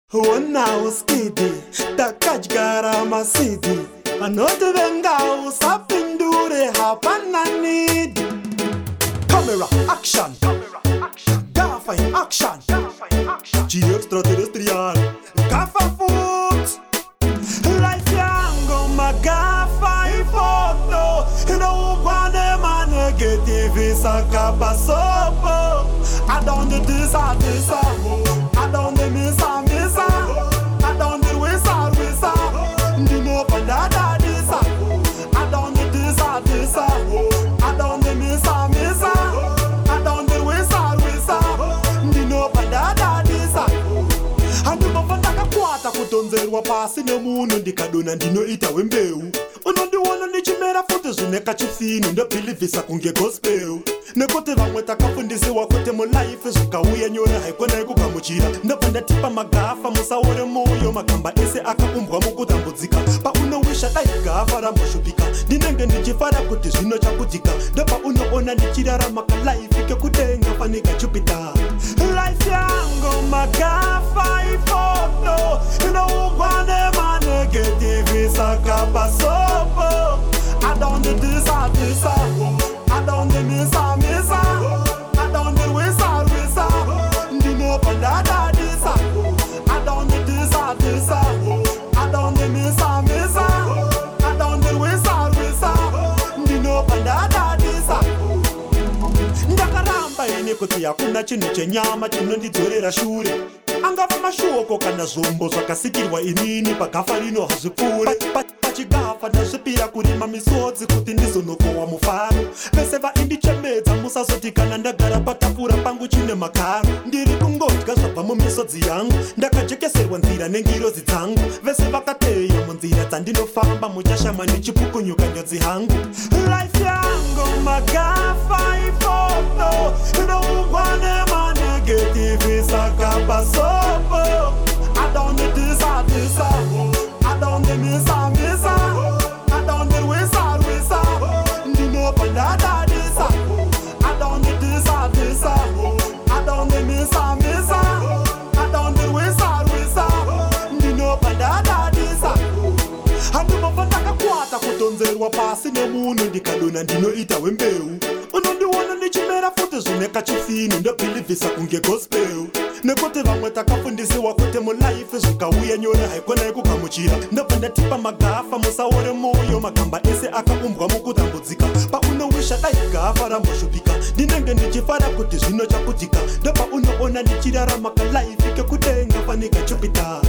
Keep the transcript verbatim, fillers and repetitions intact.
Wona skidi takajgara masidi anote venga usapindure hapana need. Camera action, gafa in action, G extraterrestrial, gafa foot. Life yango magafa in photo, no one man negative sakaba sopo. I don't do this, I do this, I don't do this, I miss I don't do this, I miss You know for that, I this, I don't do this, I this, I don't do this, I miss I don't do this, I miss You know for that, I this, and you must have kwata kutonzerwa pasi nemunhu ndikadona ndinoita wembeu unondiona ndichimera futi zvineka chifini ndobhilivhisa kunge gospel nekuti vamwe takafundisiwa kuti mulaife zvikauya nyore haikona ikugamuchira ndobva ndatipa magafa musaore moyo magamba ese akaumbwa mukutambudzika paunowisha dai gafa ramoshupika ndinenge ndichifara kuti zvino chakutika ndobva unoona ndichirarama kalaife kekudenga fanika jupiter life yango magafa ifoto inougwane manegative sakapasopo I don't do this, I do this, I don't do this, I miss I don't do this, I miss You know for that, I this I don't do this, I do this, I don't do this, I miss I don't do this, I miss You know for that, I this Ndakaramba ine kuti hakuna chinhu chenyama chinondidzorera shure angava mashoko kana zvombo zvakasikirwa inini pagafa rino hazvipfuure pachigafa ndazvipira kurima misodzi kuti ndizonokohwa mufaro vese vaindichemedza musazoti kana ndagara patafura pangu chine makaro ndiri kungodya zvabva mumisodzi yangu ndakajekeserwa nzira nengirozi dzangu vese vakateya munzira dzandinofamba muchashama ndichipukunyuka njodzi hangu life yangu magafa ifoto inougwane manegative sakapaso I don't do this, I do this, I don't do this, I miss I don't do this, I miss You know for that, I this I don't do this, I do this, I don't do this, I miss I don't do this, I miss You know for that, I this handimobva ndakakwata kutonzerwa pasi nemunhu ndikadona ndinoita wembeu unondiona ndichimera futi zvineka chifini ndobhilivhisa kunge gospel nekuti vamwe takafundisiwa kuti mulaife zvikauya nyore haikona ikugamuchira ndobva ndatipa magafa musaore moyo magamba ese akaumbwa mukutambudzika paunowisha dai gafa ramoshupika ndinenge ndichifara kuti zvino chakutika ndobva unoona ndichirarama kalaife kekudenga fanika jupiter